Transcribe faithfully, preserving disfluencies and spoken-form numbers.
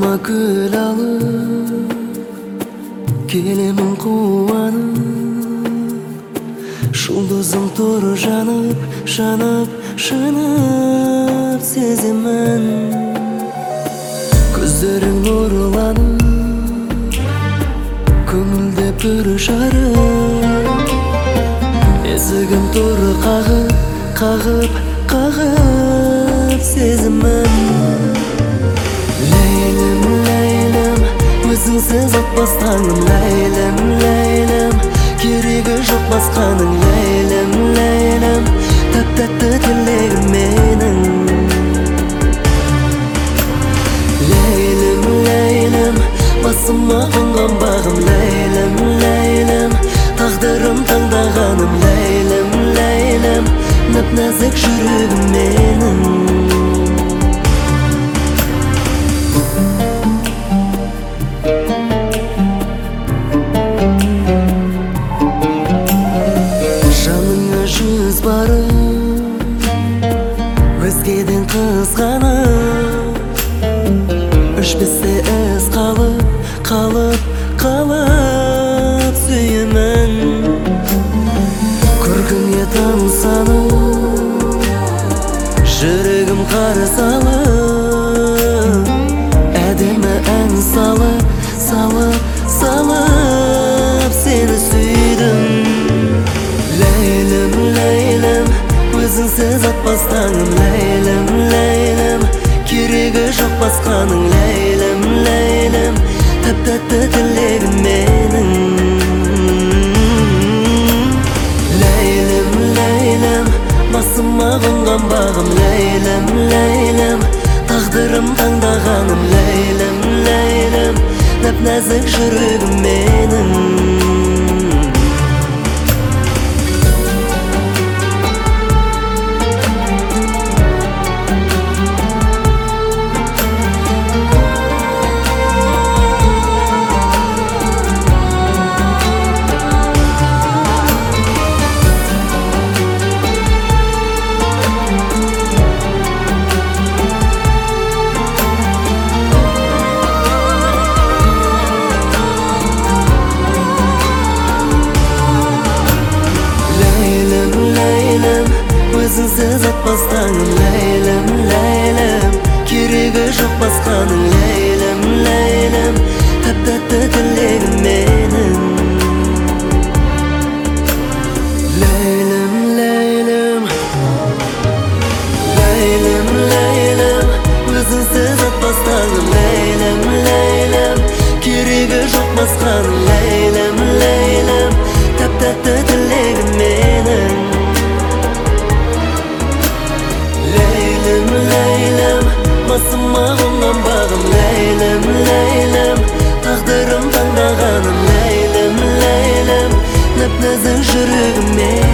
Бауырыма гүл алып келемін қуанып, жұлдызым тұр жанып, жанып, жанып сеземін. Көздерің нұрланып, көңілде бір жарық, есігім тұр қағып, қағып, қағып сезімін. Ләйлім, ләйлім, өзіңсіз атпас таңым. Ләйлім, ләйлім, керегі жоқ басқаның. Ләйлім, ләйлім, тәп-тәтті тілегім менің. Ләйлім, ләйлім, басыма қонған бағым. Ләйлім, ләйлім, тағдырым таңдағаным. Ләйлім, ләйлім, нәп-нәзік жүрегім менің. Жаныңа жүз барып, өзгеден қызғанып, өшпесе із қалып, қалып, қалып сүйемін. Көркіңе тамсанып, жүрегім қарыз алып, әдемі ән салып, салып, салып сені сүйдім. Ләйлім, ләйлім, өзіңсіз атпас таңым. Ләйлім, ләйлім, керегі жоқ басқаның. Ләйлім, ләйлім, тәп-тәтті тілегім менің. Ләйлім, ләйлім, басыма қонған бағым. Ләйлім, ләйлім, тағдырым таңдағаным. Ләйлім, ләйлім, нәп-нәзік жүрегім менің. Өзіңсіз атпас таңым. Ләйлім, ләйлім, керегі жоқ басқаның. Ләйлім, ләйлім, тәп-тәтті тілегім менің. Ләйлім, ләйлім, ләйлім, ләйлім, өзіңсіз атпас таңым. Ләйлім, ләйлім, керегі жоқ басқаның. Ләйлім, ләйлім, тәп-тәтті тілегім менің. Ләйлім, ләйлім, басыма қонған бағым. Ләйлім, ләйлім, тағдырым таңдағаным. Ләйлім, ләйлім, нәп-нәзік жүрегім менің.